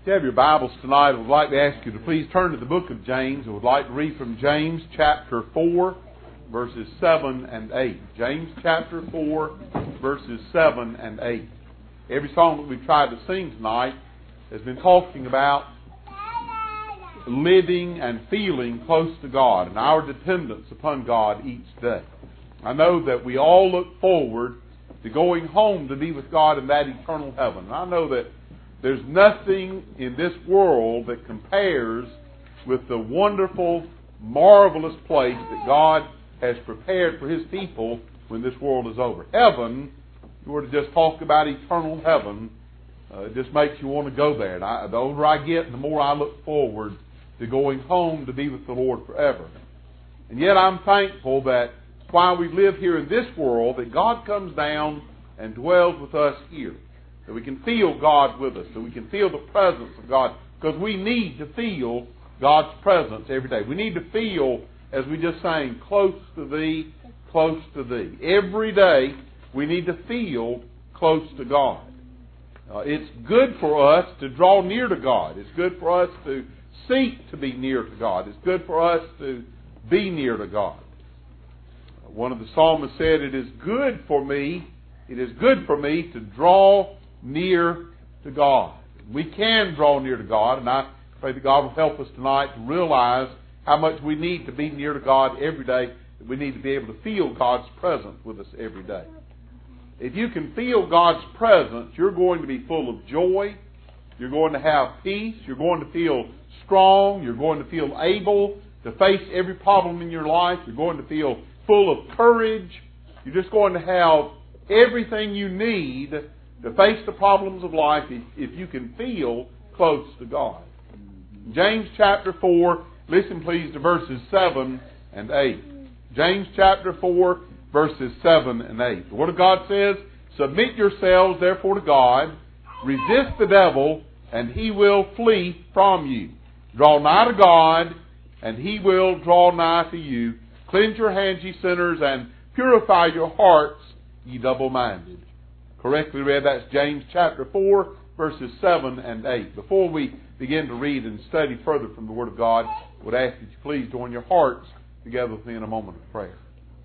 If you have your Bibles tonight, I would like to ask you to please turn to the book of James. I would like to read from James chapter 4, verses 7 and 8. James chapter 4, verses 7 and 8. Every song that we've tried to sing tonight has been talking about living and feeling close to God and our dependence upon God each day. I know that we all look forward to going home to be with God in that eternal heaven. And I know that there's nothing in this world that compares with the wonderful, marvelous place that God has prepared for His people when this world is over. Heaven, if you were to just talk about eternal heaven, it just makes you want to go there. And the older I get, the more I look forward to going home to be with the Lord forever. And yet I'm thankful that while we live here in this world, that God comes down and dwells with us here. That we can feel God with us, that we can feel the presence of God, because we need to feel God's presence every day. We need to feel, as we just sang, close to Thee, close to Thee. Every day we need to feel close to God. It's good for us to draw near to God. It's good for us to seek to be near to God. It's good for us to be near to God. One of the psalmists said, it is good for me to draw near to God. We can draw near to God, and I pray that God will help us tonight to realize how much we need to be near to God every day, that we need to be able to feel God's presence with us every day. If you can feel God's presence, you're going to be full of joy, you're going to have peace, you're going to feel strong, you're going to feel able to face every problem in your life, you're going to feel full of courage, you're just going to have everything you need to face the problems of life if you can feel close to God. James chapter 4, listen please to verses 7 and 8. James chapter 4, verses 7 and 8. The Word of God says, submit yourselves therefore to God, resist the devil, and he will flee from you. Draw nigh to God, and he will draw nigh to you. Cleanse your hands, ye sinners, and purify your hearts, ye double-minded. Correctly read, that's James chapter 4, verses 7 and 8. Before we begin to read and study further from the Word of God, I would ask that you please join your hearts together with me in a moment of prayer.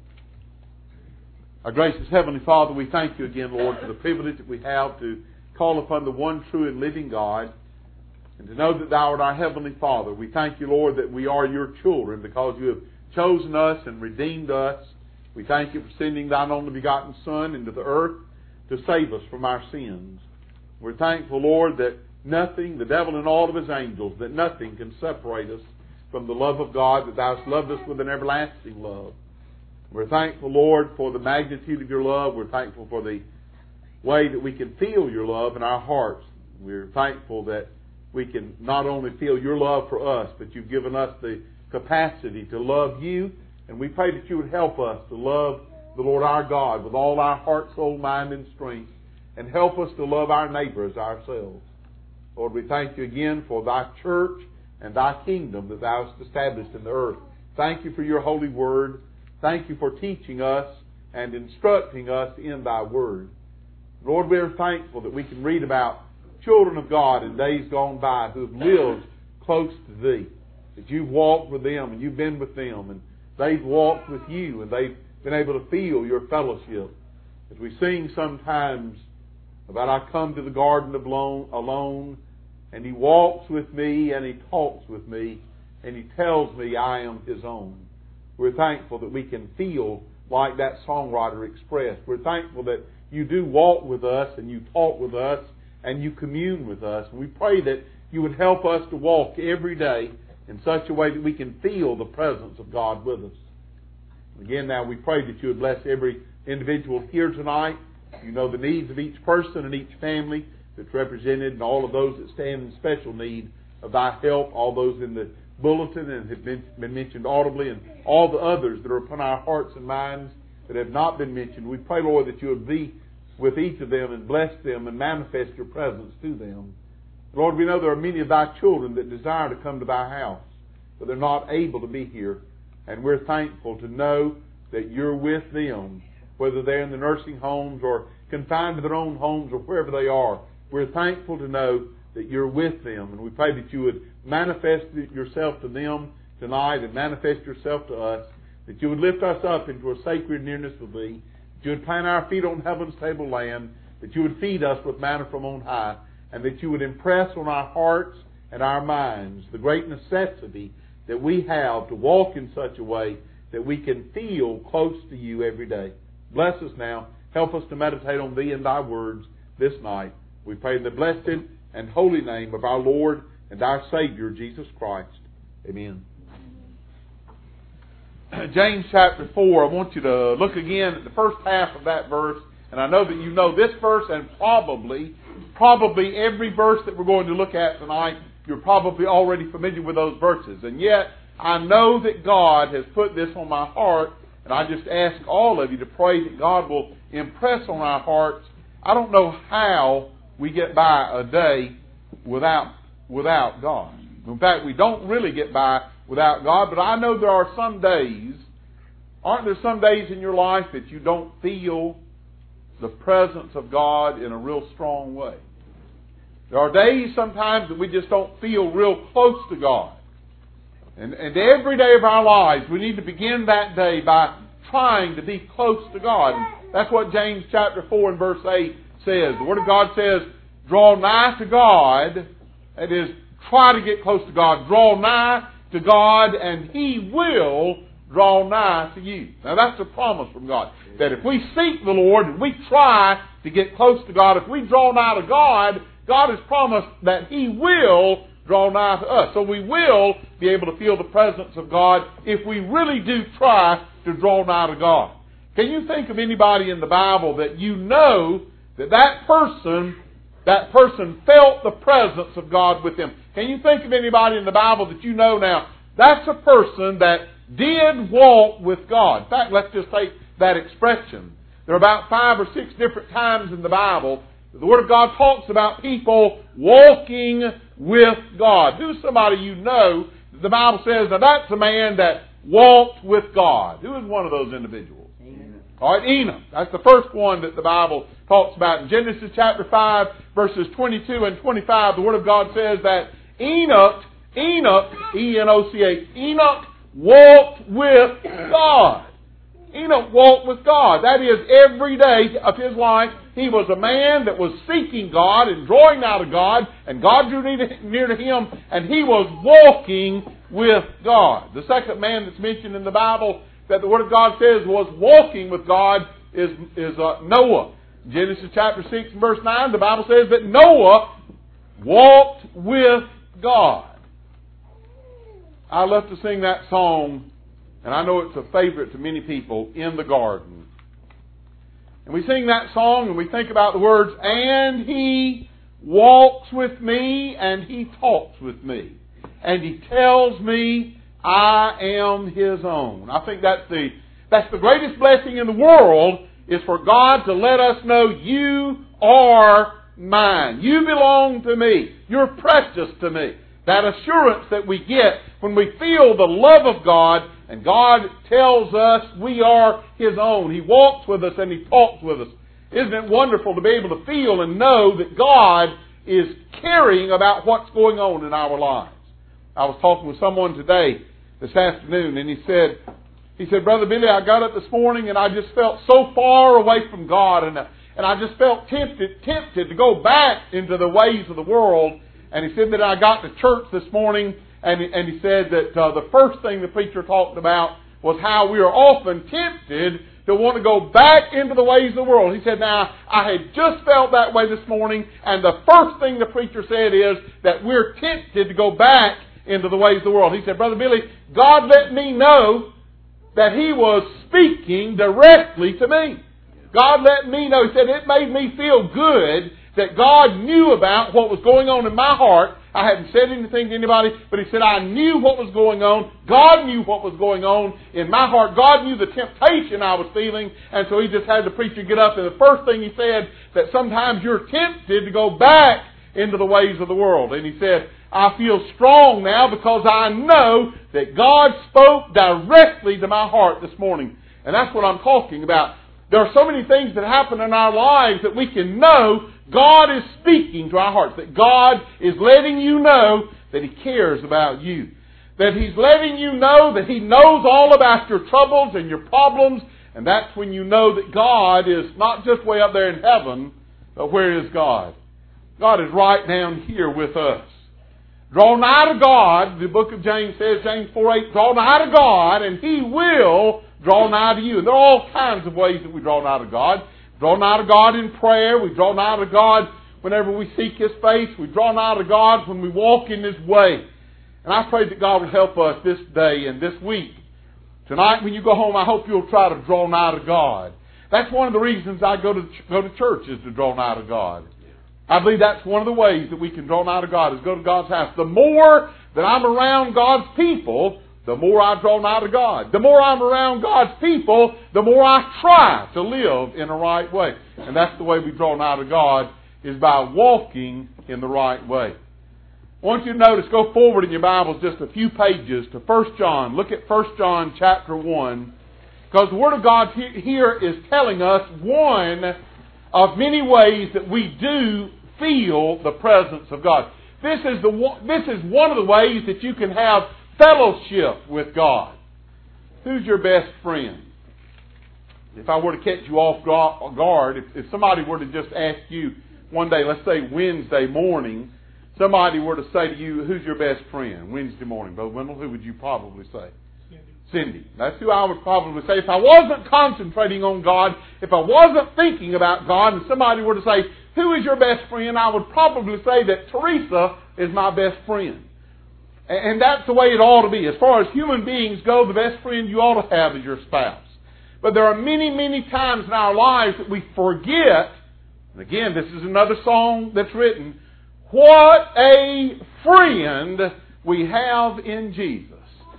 Our gracious Heavenly Father, we thank you again, Lord, for the privilege that we have to call upon the one true and living God, and to know that Thou art our Heavenly Father. We thank you, Lord, that we are your children because you have chosen us and redeemed us. We thank you for sending Thine only begotten Son into the earth to save us from our sins. We're thankful, Lord, that nothing, the devil and all of his angels, that nothing can separate us from the love of God, that Thou hast loved us with an everlasting love. We're thankful, Lord, for the magnitude of your love. We're thankful for the way that we can feel your love in our hearts. We're thankful that we can not only feel your love for us, but you've given us the capacity to love you. And we pray that you would help us to love the Lord our God with all our heart, soul, mind, and strength, and help us to love our neighbor as ourselves. Lord, we thank you again for thy church and thy kingdom that thou hast established in the earth. Thank you for your holy word. Thank you for teaching us and instructing us in thy word. Lord, we are thankful that we can read about children of God in days gone by who have lived close to thee, that you've walked with them and you've been with them, and they've walked with you and they've been able to feel your fellowship. As we sing sometimes about I come to the garden alone, and he walks with me and he talks with me and he tells me I am his own. We're thankful that we can feel like that songwriter expressed. We're thankful that you do walk with us and you talk with us and you commune with us. And we pray that you would help us to walk every day in such a way that we can feel the presence of God with us. Again, now we pray that you would bless every individual here tonight. You know the needs of each person and each family that's represented, and all of those that stand in special need of thy help, all those in the bulletin and have been mentioned audibly, and all the others that are upon our hearts and minds that have not been mentioned. We pray, Lord, that you would be with each of them and bless them and manifest your presence to them. Lord, we know there are many of thy children that desire to come to thy house, but they're not able to be here. And we're thankful to know that you're with them, whether they're in the nursing homes or confined to their own homes or wherever they are. We're thankful to know that you're with them. And we pray that you would manifest yourself to them tonight and manifest yourself to us, that you would lift us up into a sacred nearness of Thee, that you would plant our feet on heaven's table land, that you would feed us with manna from on high, and that you would impress on our hearts and our minds the great necessity that we have to walk in such a way that we can feel close to you every day. Bless us now. Help us to meditate on Thee and Thy words this night. We pray in the blessed and holy name of our Lord and our Savior, Jesus Christ. Amen. James chapter 4, I want you to look again at the first half of that verse. And I know that you know this verse and probably every verse that we're going to look at tonight, you're probably already familiar with those verses. And yet, I know that God has put this on my heart, and I just ask all of you to pray that God will impress on our hearts. I don't know how we get by a day without God. In fact, we don't really get by without God, but I know there are some days, aren't there some days in your life that you don't feel the presence of God in a real strong way? There are days sometimes that we just don't feel real close to God. And every day of our lives, we need to begin that day by trying to be close to God. And that's what James chapter 4 and verse 8 says. The Word of God says, draw nigh to God. That is, try to get close to God. Draw nigh to God, and He will draw nigh to you. Now that's a promise from God. That if we seek the Lord and we try to get close to God, if we draw nigh to God, God has promised that He will draw nigh to us. So we will be able to feel the presence of God if we really do try to draw nigh to God. Can you think of anybody in the Bible that you know that person felt the presence of God with them? Can you think of anybody in the Bible that you know now, that's a person that did walk with God? In fact, let's just take that expression. There are about 5 or 6 different times in the Bible the Word of God talks about people walking with God. Who's somebody you know that the Bible says that that's a man that walked with God? Who is one of those individuals? Enoch. All right, Enoch. That's the first one that the Bible talks about. In Genesis chapter 5, verses 22 and 25, the Word of God says that Enoch, E-N-O-C-H, Enoch walked with God. Enoch walked with God. That is, every day of his life, he was a man that was seeking God and drawing out of God, and God drew near to him, and he was walking with God. The second man that's mentioned in the Bible that the Word of God says was walking with God is Noah. Genesis chapter 6 and verse 9, the Bible says that Noah walked with God. I love to sing that song, and I know it's a favorite to many people, In the Garden. And we sing that song and we think about the words, and He walks with me and He talks with me. And He tells me I am His own. I think that's the greatest blessing in the world, is for God to let us know you are mine. You belong to me. You're precious to me. That assurance that we get when we feel the love of God, and God tells us we are His own. He walks with us and He talks with us. Isn't it wonderful to be able to feel and know that God is caring about what's going on in our lives? I was talking with someone today, this afternoon, and he said, Brother Billy, I got up this morning and I just felt so far away from God, and I just felt tempted to go back into the ways of the world. And he said that I got to church this morning, and he said that the first thing the preacher talked about was how we are often tempted to want to go back into the ways of the world. He said, now, I had just felt that way this morning, and the first thing the preacher said is that we're tempted to go back into the ways of the world. He said, Brother Billy, God let me know that He was speaking directly to me. God let me know. He said, it made me feel good that God knew about what was going on in my heart. I hadn't said anything to anybody, but He said I knew what was going on. God knew what was going on in my heart. God knew the temptation I was feeling, and so He just had the preacher get up, and the first thing he said, that sometimes you're tempted to go back into the ways of the world. And he said, I feel strong now because I know that God spoke directly to my heart this morning. And that's what I'm talking about. There are so many things that happen in our lives that we can know God is speaking to our hearts, that God is letting you know that He cares about you. That He's letting you know that He knows all about your troubles and your problems, and that's when you know that God is not just way up there in heaven, but where is God? God is right down here with us. Draw nigh to God, the book of James says, James 4:8, draw nigh to God, and He will draw nigh to you. And there are all kinds of ways that we draw nigh to God. Draw nigh to God in prayer. We draw nigh to God whenever we seek His face. We draw nigh to God when we walk in His way. And I pray that God will help us this day and this week. Tonight when you go home, I hope you'll try to draw nigh to God. That's one of the reasons I go to church, is to draw nigh to God. I believe that's one of the ways that we can draw nigh to God, is go to God's house. The more that I'm around God's people, the more I draw nigh to God. The more I'm around God's people, the more I try to live in a right way. And that's the way we draw nigh to God, is by walking in the right way. I want you to notice, go forward in your Bibles just a few pages to 1 John. Look at 1 John chapter 1. Because the Word of God here is telling us one of many ways that we do feel the presence of God. This is one of the ways that you can have fellowship with God. Who's your best friend? If I were to catch you off guard, if somebody were to just ask you one day, let's say Wednesday morning, somebody were to say to you, who's your best friend? Wednesday morning, Brother Wendell, who would you probably say? Cindy. That's who I would probably say. If I wasn't concentrating on God, if I wasn't thinking about God, and somebody were to say, who is your best friend? I would probably say that Teresa is my best friend. And that's the way it ought to be. As far as human beings go, the best friend you ought to have is your spouse. But there are many, many times in our lives that we forget, and again, this is another song that's written, what a friend we have in Jesus.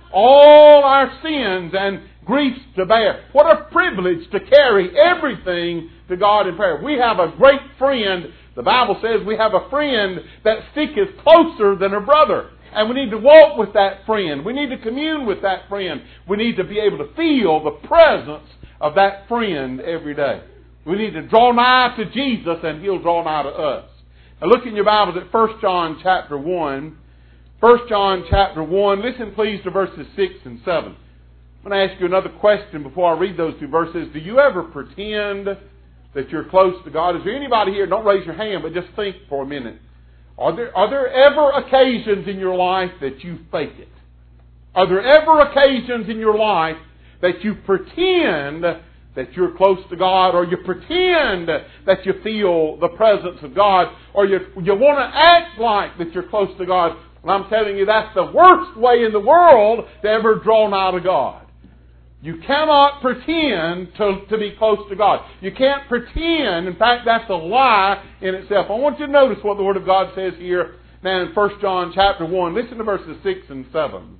All our sins and griefs to bear. What a privilege to carry everything to God in prayer. We have a great friend. The Bible says we have a friend that sticketh closer than a brother. And we need to walk with that friend. We need to commune with that friend. We need to be able to feel the presence of that friend every day. We need to draw nigh to Jesus, and He'll draw nigh to us. Now look in your Bibles at 1 John chapter 1. 1 John chapter 1. Listen please to verses 6 and 7. I'm going to ask you another question before I read those two verses. Do you ever pretend that you're close to God? Is there anybody here? Don't raise your hand, but just think for a minute. Are there ever occasions in your life that you fake it? Are there ever occasions in your life that you pretend that you're close to God, or you pretend that you feel the presence of God, or you want to act like that you're close to God? And I'm telling you, that's the worst way in the world to ever draw nigh to God. You cannot pretend to be close to God. You can't pretend. In fact, that's a lie in itself. I want you to notice what the Word of God says here now in 1 John chapter 1. Listen to verses 6 and 7.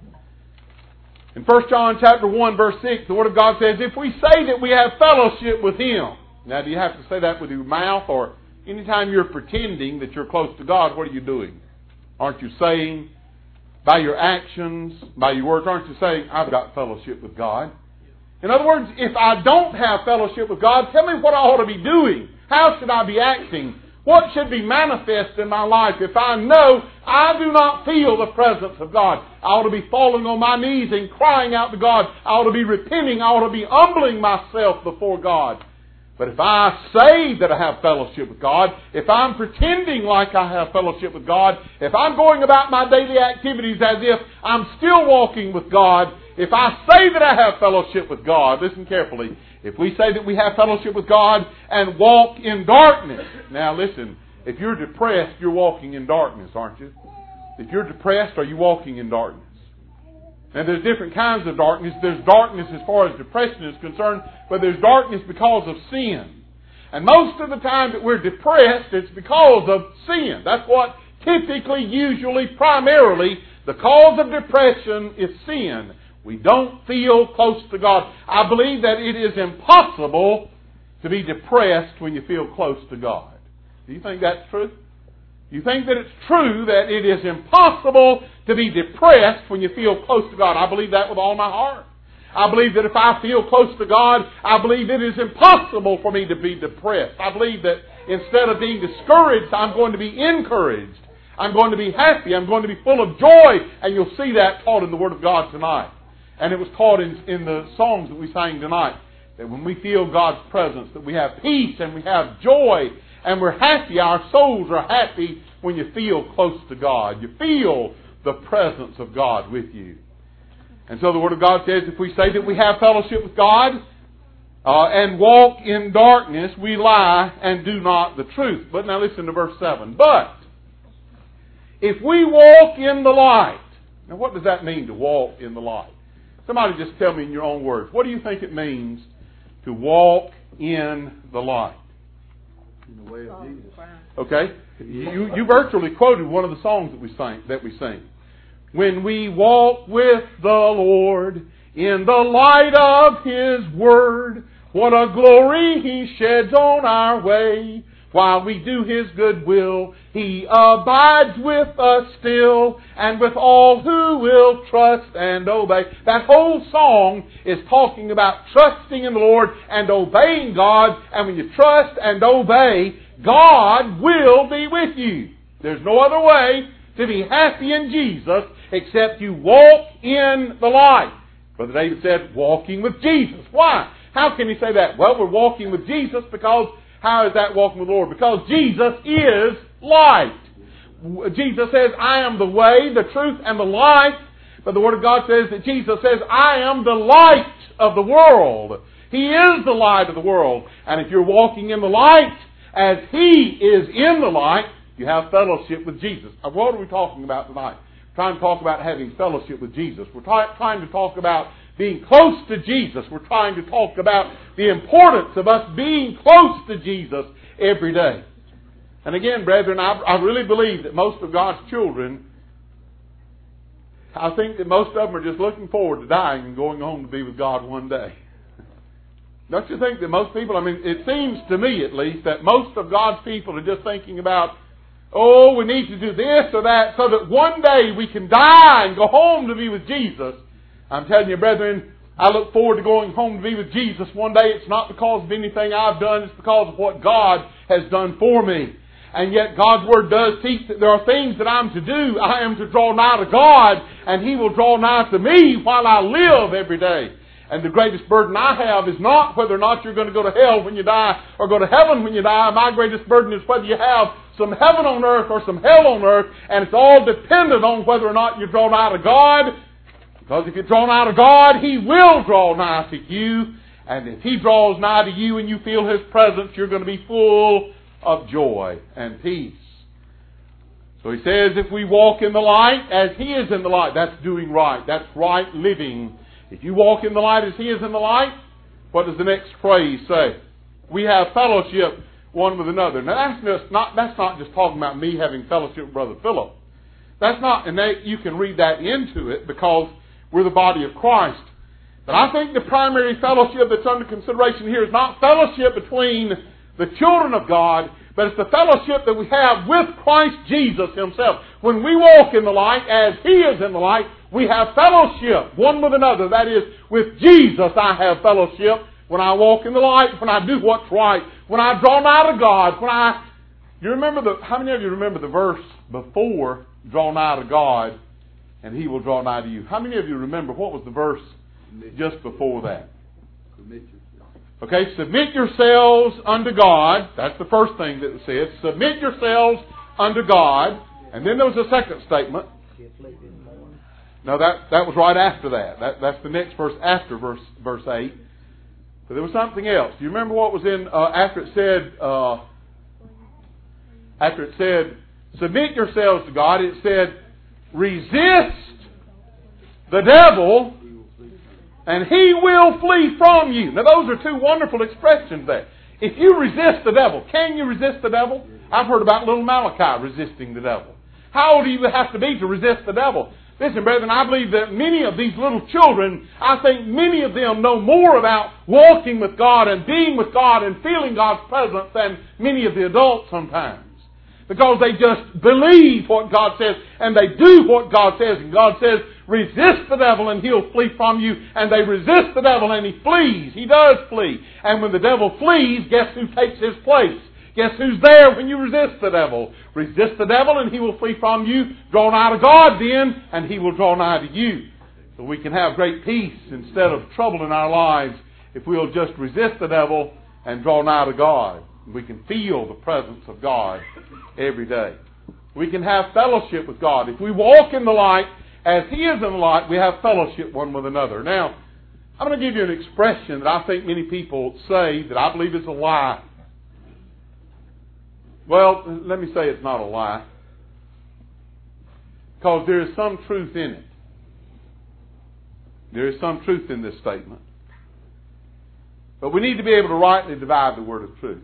In 1 John chapter 1 verse 6, the Word of God says, if we say that we have fellowship with Him. Now, do you have to say that with your mouth? Or anytime you're pretending that you're close to God, what are you doing? Aren't you saying, by your actions, by your words, aren't you saying, I've got fellowship with God? In other words, if I don't have fellowship with God, tell me what I ought to be doing. How should I be acting? What should be manifest in my life if I know I do not feel the presence of God? I ought to be falling on my knees and crying out to God. I ought to be repenting. I ought to be humbling myself before God. But if I say that I have fellowship with God, if I'm pretending like I have fellowship with God, if I'm going about my daily activities as if I'm still walking with God, if I say that I have fellowship with God, listen carefully, if we say that we have fellowship with God and walk in darkness, now listen, if you're depressed, you're walking in darkness, aren't you? If you're depressed, are you walking in darkness? And there's different kinds of darkness. There's darkness as far as depression is concerned, but there's darkness because of sin. And most of the time that we're depressed, it's because of sin. That's what typically, usually, primarily, the cause of depression is sin. We don't feel close to God. I believe that it is impossible to be depressed when you feel close to God. Do you think that's true? You think that it's true that it is impossible to be depressed when you feel close to God? I believe that with all my heart. I believe that if I feel close to God, I believe it is impossible for me to be depressed. I believe that instead of being discouraged, I'm going to be encouraged. I'm going to be happy. I'm going to be full of joy. And you'll see that taught in the Word of God tonight. And it was taught in the songs that we sang tonight. That when we feel God's presence, that we have peace and we have joy and we're happy. Our souls are happy when you feel close to God. You feel the presence of God with you. And so the Word of God says if we say that we have fellowship with God and walk in darkness, we lie and do not the truth. But now listen to verse 7. But if we walk in the light. Now what does that mean to walk in the light? Somebody just tell me in your own words. What do you think it means to walk in the light? In the way of Jesus. Okay? You virtually quoted one of the songs that we sing. When we walk with the Lord in the light of His Word, what a glory He sheds on our way. While we do His good will, He abides with us still, and with all who will trust and obey. That whole song is talking about trusting in the Lord and obeying God. And when you trust and obey, God will be with you. There's no other way to be happy in Jesus except you walk in the light. Brother David said, walking with Jesus. Why? How can he say that? Well, we're walking with Jesus because how is that walking with the Lord? Because Jesus is light. Jesus says, I am the way, the truth, and the life. But the Word of God says that Jesus says, I am the light of the world. He is the light of the world. And if you're walking in the light as He is in the light, you have fellowship with Jesus. Now, what are we talking about tonight? We're trying to talk about having fellowship with Jesus. We're trying to talk about being close to Jesus. We're trying to talk about the importance of us being close to Jesus every day. And again, brethren, I really believe that most of God's children, I think that most of them are just looking forward to dying and going home to be with God one day. Don't you think that most people, it seems to me at least, that most of God's people are just thinking about, oh, we need to do this or that so that one day we can die and go home to be with Jesus. I'm telling you, brethren, I look forward to going home to be with Jesus one day. It's not because of anything I've done. It's because of what God has done for me. And yet God's Word does teach that there are things that I'm to do. I am to draw nigh to God, and He will draw nigh to me while I live every day. And the greatest burden I have is not whether or not you're going to go to hell when you die or go to heaven when you die. My greatest burden is whether you have some heaven on earth or some hell on earth. And it's all dependent on whether or not you draw nigh to God. Because if you draw nigh to God, He will draw nigh to you. And if He draws nigh to you and you feel His presence, you're going to be full of joy and peace. So he says, if we walk in the light as He is in the light, that's doing right. That's right living. If you walk in the light as He is in the light, what does the next phrase say? We have fellowship one with another. Now that's not just talking about me having fellowship with Brother Philip. That's not, and you can read that into it because we're the body of Christ. But I think the primary fellowship that's under consideration here is not fellowship between the children of God, but it's the fellowship that we have with Christ Jesus Himself. When we walk in the light as He is in the light, we have fellowship one with another. That is, with Jesus I have fellowship. When I walk in the light, when I do what's right, when I draw nigh to God, how many of you remember the verse before, draw nigh to God and He will draw nigh to you? How many of you remember what was the verse just before that? Okay, submit yourselves unto God. That's the first thing that it says. Submit yourselves unto God. And then there was a second statement. No, that was right after that. That's the next verse after verse 8. But there was something else. Do you remember what was in after it said submit yourselves to God? It said resist the devil and he will flee from you. Now those are two wonderful expressions there. If you resist the devil, can you resist the devil? I've heard about little Malachi resisting the devil. How old do you have to be to resist the devil? Listen, brethren, I believe that many of these little children, I think many of them know more about walking with God and being with God and feeling God's presence than many of the adults sometimes. Because they just believe what God says and they do what God says. And God says, resist the devil and he'll flee from you. And they resist the devil and he flees. He does flee. And when the devil flees, guess who takes his place? Guess who's there when you resist the devil? Resist the devil and he will flee from you. Draw nigh to God then, and he will draw nigh to you. So we can have great peace instead of trouble in our lives if we'll just resist the devil and draw nigh to God. We can feel the presence of God every day. We can have fellowship with God. If we walk in the light as He is in the light, we have fellowship one with another. Now, I'm going to give you an expression that I think many people say that I believe is a lie. Well, let me say it's not a lie, because there is some truth in it. There is some truth in this statement. But we need to be able to rightly divide the word of truth.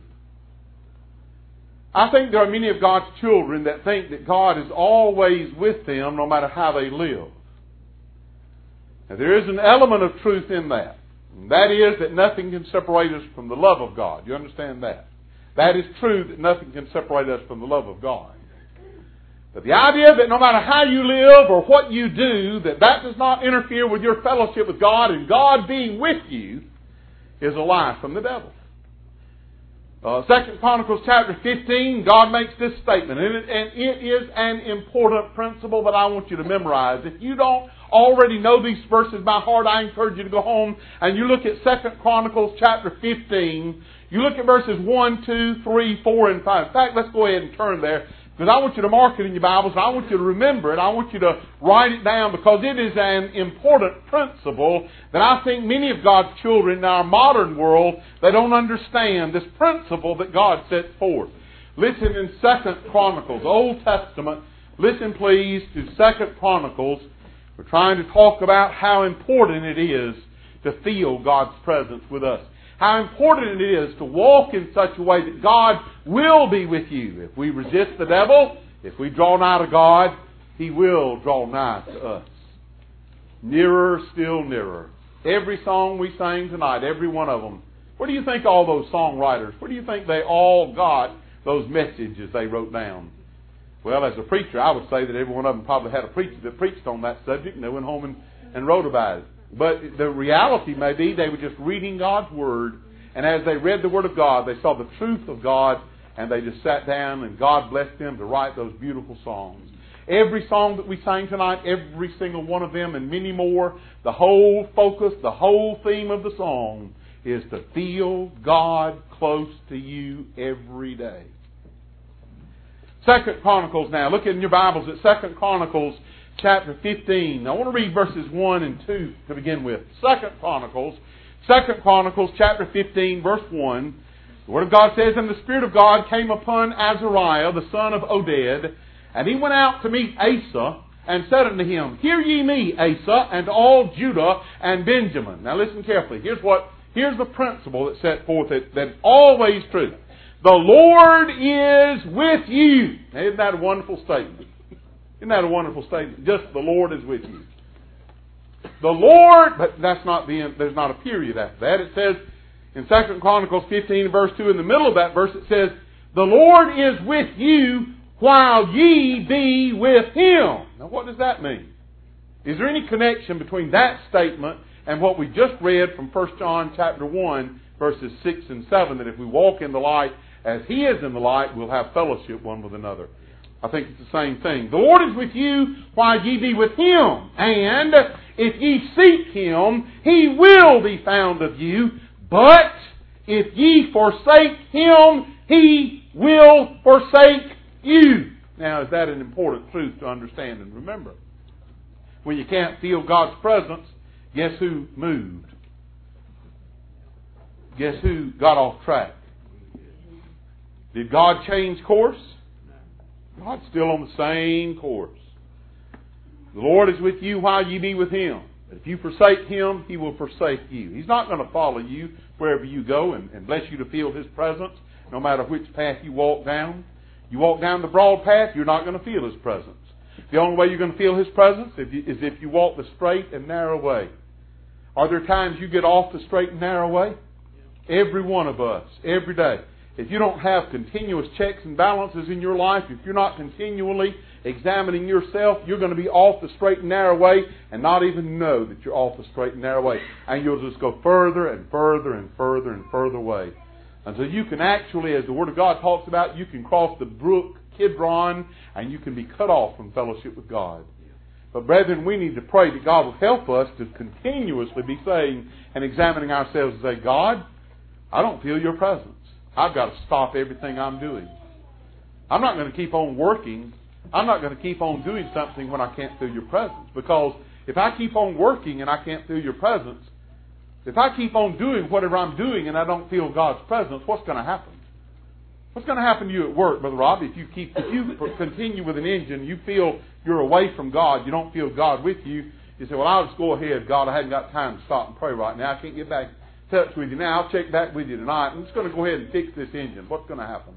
I think there are many of God's children that think that God is always with them no matter how they live. Now, there is an element of truth in that. And that is that nothing can separate us from the love of God. You understand that? That is true, that nothing can separate us from the love of God. But the idea that no matter how you live or what you do, that does not interfere with your fellowship with God and God being with you is a lie from the devil. 2 Chronicles chapter 15, God makes this statement, and it is an important principle that I want you to memorize. If you don't already know these verses by heart, I encourage you to go home and you look at 2 Chronicles chapter 15. You look at verses 1, 2, 3, 4, and 5. In fact, let's go ahead and turn there, because I want you to mark it in your Bibles, and I want you to remember it. I want you to write it down, because it is an important principle that I think many of God's children in our modern world, they don't understand this principle that God sets forth. Listen in 2 Chronicles, Old Testament. Listen, please, to 2 Chronicles. We're trying to talk about how important it is to feel God's presence with us. How important it is to walk in such a way that God will be with you. If we resist the devil, if we draw nigh to God, He will draw nigh to us. Nearer, still nearer. Every song we sang tonight, every one of them, where do you think all those songwriters, where do you think they all got those messages they wrote down? Well, as a preacher, I would say that every one of them probably had a preacher that preached on that subject, and they went home and wrote about it. But the reality may be they were just reading God's Word, and as they read the Word of God, they saw the truth of God, and they just sat down, and God blessed them to write those beautiful songs. Every song that we sang tonight, every single one of them, and many more, the whole focus, the whole theme of the song is to feel God close to you every day. 2 Chronicles now. Look in your Bibles at 2 Chronicles chapter 15. I want to read verses 1 and 2 to begin with. 2 Chronicles chapter 15, verse 1. The Word of God says, "And the Spirit of God came upon Azariah, the son of Oded, and he went out to meet Asa, and said unto him, Hear ye me, Asa, and all Judah and Benjamin." Now listen carefully. Here's the principle that's set forth that's always true. The Lord is with you. Now, isn't that a wonderful statement? Isn't that a wonderful statement? Just the Lord is with you. The Lord, but that's not the end. There's not a period after that. It says in 2 Chronicles 15 verse 2, in the middle of that verse, it says, "The Lord is with you while ye be with Him." Now what does that mean? Is there any connection between that statement and what we just read from 1 John chapter 1 verses 6 and 7, that if we walk in the light as He is in the light, we'll have fellowship one with another? I think it's the same thing. The Lord is with you while ye be with Him. And if ye seek Him, He will be found of you. But if ye forsake Him, He will forsake you. Now, is that an important truth to understand and remember? When you can't feel God's presence, guess who moved? Guess who got off track? Did God change course? God's still on the same course. The Lord is with you while ye be with Him. But if you forsake Him, He will forsake you. He's not going to follow you wherever you go and bless you to feel His presence, no matter which path you walk down. You walk down the broad path, you're not going to feel His presence. The only way you're going to feel His presence is if you walk the straight and narrow way. Are there times you get off the straight and narrow way? Every one of us, every day. if you don't have continuous checks and balances in your life, if you're not continually examining yourself, you're going to be off the straight and narrow way and not even know that you're off the straight and narrow way. And you'll just go further and further and further and further away. Until you can actually, as the Word of God talks about, you can cross the brook Kidron and you can be cut off from fellowship with God. But brethren, we need to pray that God will help us to continuously be saying and examining ourselves and say, God, I don't feel your presence. I've got to stop everything I'm doing. I'm not going to keep on working. I'm not going to keep on doing something when I can't feel your presence. Because if I keep on working and I can't feel your presence, if I keep on doing whatever I'm doing and I don't feel God's presence, what's going to happen? What's going to happen to you at work, Brother Rob, if you continue with an engine, you feel you're away from God, you don't feel God with you, you say, well, I'll just go ahead, God, I haven't got time to stop and pray right now. I can't get back in touch with you now. I'll check back with you tonight. I'm just going to go ahead and fix this engine. What's going to happen?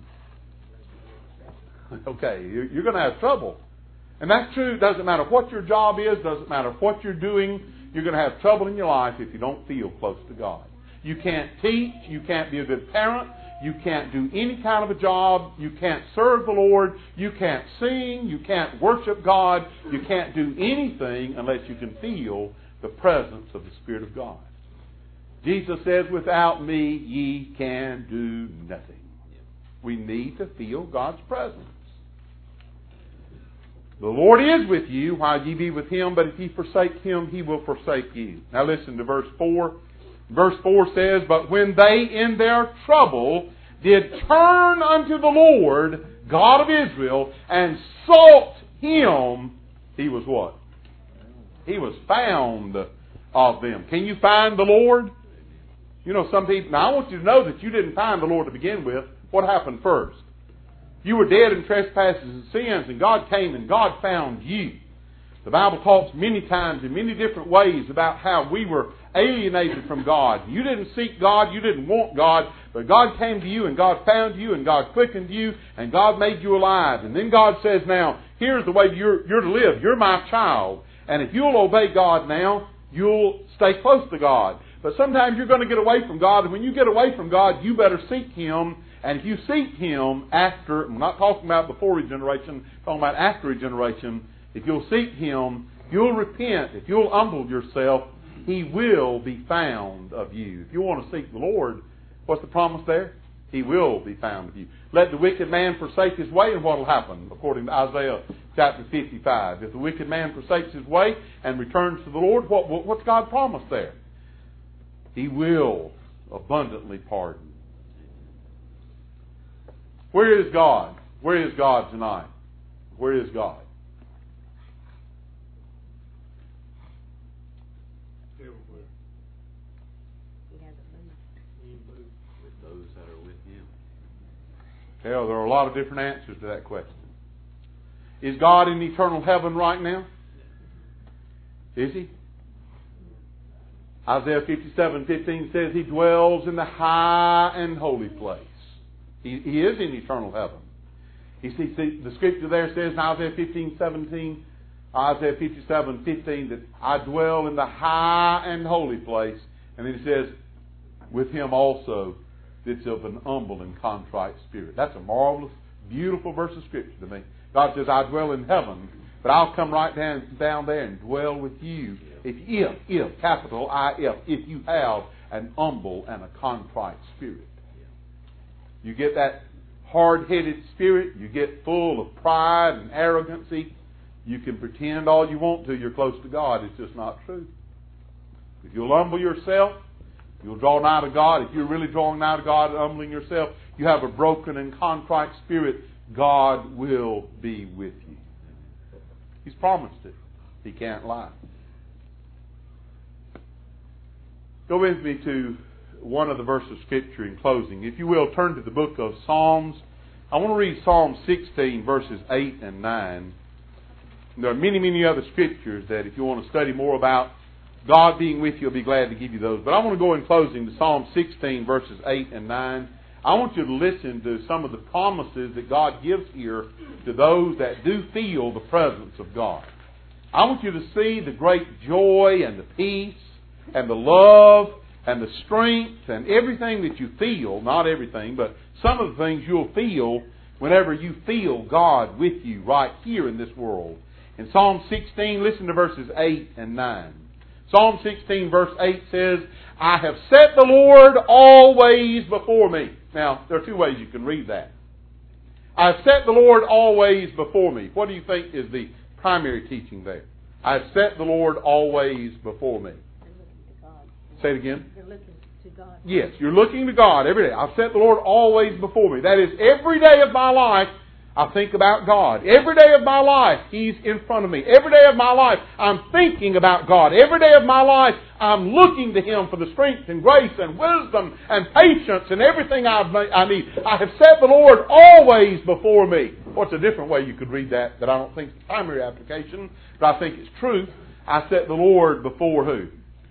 Okay, you're going to have trouble. And that's true. It doesn't matter what your job is, doesn't matter what you're doing, you're going to have trouble in your life if you don't feel close to God. You can't teach, you can't be a good parent, you can't do any kind of a job, you can't serve the Lord, you can't sing, you can't worship God, you can't do anything unless you can feel the presence of the Spirit of God. Jesus says, without me ye can do nothing. We need to feel God's presence. The Lord is with you while ye be with Him, but if ye forsake Him, He will forsake you. Now listen to verse 4. Verse 4 says, but when they in their trouble did turn unto the Lord, God of Israel, and sought Him, He was what? He was found of them. Can you find the Lord? You know, some people... Now I want you to know that you didn't find the Lord to begin with. What happened first? You were dead in trespasses and sins, and God came and God found you. The Bible talks many times in many different ways about how we were alienated from God. You didn't seek God, you didn't want God, but God came to you and God found you and God quickened you and God made you alive. And then God says, now, here's the way you're to live. You're my child. And if you'll obey God now, you'll stay close to God. But sometimes you're going to get away from God, and when you get away from God, you better seek Him. And if you seek Him after, I'm not talking about before regeneration, I'm talking about after regeneration, if you'll seek Him, you'll repent, if you'll humble yourself, He will be found of you. If you want to seek the Lord, what's the promise there? He will be found of you. Let the wicked man forsake his way, and what will happen? According to Isaiah chapter 55. If the wicked man forsakes his way and returns to the Lord, what's God promised there? He will abundantly pardon. Where is God? Where is God tonight? Where is God? Everywhere. He hasn't moved. With those that are with Him. Hell, there are a lot of different answers to that question. Is God in eternal heaven right now? Is He? Isaiah 57:15 says He dwells in the high and holy place. He is in eternal heaven. You see, the scripture there says in Isaiah 15:17, Isaiah 57:15, that I dwell in the high and holy place. And then He says, with Him also that's of an humble and contrite spirit. That's a marvelous, beautiful verse of scripture to me. God says, I dwell in heaven, but I'll come right down there and dwell with you. If, capital I-F, if you have an humble and a contrite spirit. You get that hard-headed spirit, you get full of pride and arrogancy, you can pretend all you want to you're close to God. It's just not true. If you'll humble yourself, you'll draw nigh to God. If you're really drawing nigh to God and humbling yourself, you have a broken and contrite spirit, God will be with you. He's promised it. He can't lie. Go with me to one of the verses of Scripture in closing. If you will, turn to the book of Psalms. I want to read Psalm 16, verses 8 and 9. There are many, many other Scriptures that if you want to study more about God being with you, I'll be glad to give you those. But I want to go in closing to Psalm 16, verses 8 and 9. I want you to listen to some of the promises that God gives here to those that do feel the presence of God. I want you to see the great joy and the peace and the love and the strength and everything that you feel, not everything, but some of the things you'll feel whenever you feel God with you right here in this world. In Psalm 16, listen to verses 8 and 9. Psalm 16 verse 8 says, I have set the Lord always before me. Now, there are two ways you can read that. I have set the Lord always before me. What do you think is the primary teaching there? I have set the Lord always before me. Say it again. You're looking to God. Yes, you're looking to God every day. I've set the Lord always before me. That is, every day of my life, I think about God. Every day of my life, He's in front of me. Every day of my life, I'm thinking about God. Every day of my life, I'm looking to Him for the strength and grace and wisdom and patience and everything I need. I have set the Lord always before me. What's a different way you could read that I don't think is the primary application, but I think it's truth. I set the Lord before who?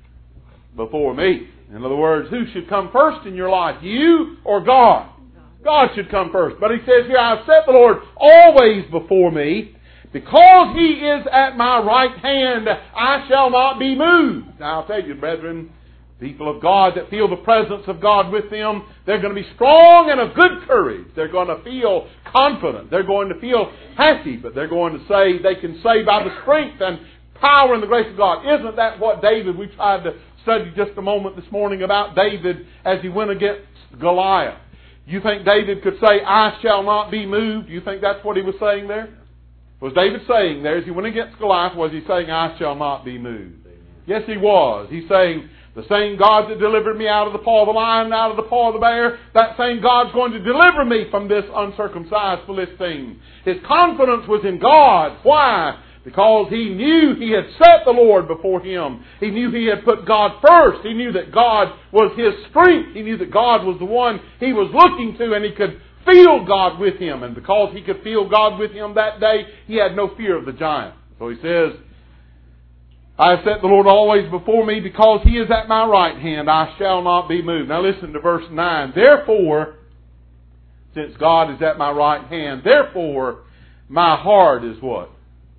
Before me. In other words, who should come first in your life? You or God? God should come first. But He says here, I have set the Lord always before me. Because He is at my right hand, I shall not be moved. Now I'll tell you, brethren, people of God that feel the presence of God with them, they're going to be strong and of good courage. They're going to feel confident. They're going to feel happy. But they're going to say, they can say by the strength and power and the grace of God. Isn't that what David, we tried to study just a moment this morning about David as he went against Goliath. You think David could say, I shall not be moved? You think that's what he was saying there? Was David saying there, as he went against Goliath, was he saying, I shall not be moved? Yes, he was. He's saying, the same God that delivered me out of the paw of the lion, out of the paw of the bear, that same God's going to deliver me from this uncircumcised Philistine. His confidence was in God. Why? Because he knew he had set the Lord before him. He knew he had put God first. He knew that God was his strength. He knew that God was the one he was looking to, and he could feel God with him. And because he could feel God with him that day, he had no fear of the giant. So he says, I have set the Lord always before me, because He is at my right hand, I shall not be moved. Now listen to verse 9. Therefore, since God is at my right hand, therefore my heart is what?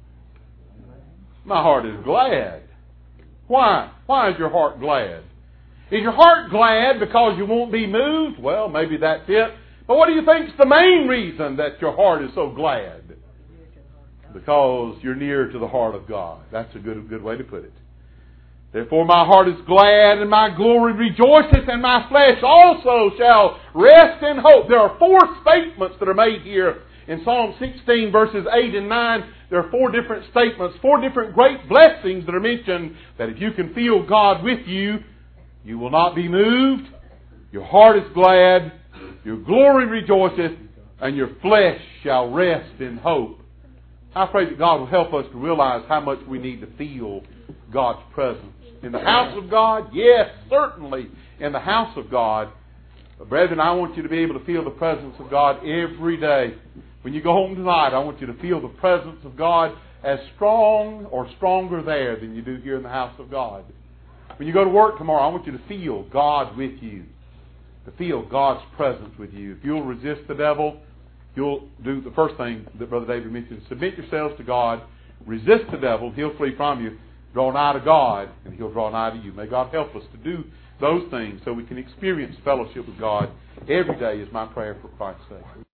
My heart is glad. Why? Why is your heart glad? Is your heart glad because you won't be moved? Well, maybe that's it. But what do you think is the main reason that your heart is so glad? Because you're near to the heart of God. That's a good way to put it. Therefore my heart is glad, and my glory rejoiceth, and my flesh also shall rest in hope. There are four statements that are made here in Psalm 16 verses 8 and 9. There are four different statements, four different great blessings that are mentioned, that if you can feel God with you, you will not be moved. Your heart is glad, your glory rejoiceth, and your flesh shall rest in hope. I pray that God will help us to realize how much we need to feel God's presence. In the house of God, yes, certainly in the house of God. But brethren, I want you to be able to feel the presence of God every day. When you go home tonight, I want you to feel the presence of God as strong or stronger there than you do here in the house of God. When you go to work tomorrow, I want you to feel God with you. To feel God's presence with you. If you'll resist the devil, you'll do the first thing that Brother David mentioned. Submit yourselves to God. Resist the devil. He'll flee from you. Draw nigh to God, and He'll draw nigh to you. May God help us to do those things so we can experience fellowship with God every day, is my prayer for Christ's sake.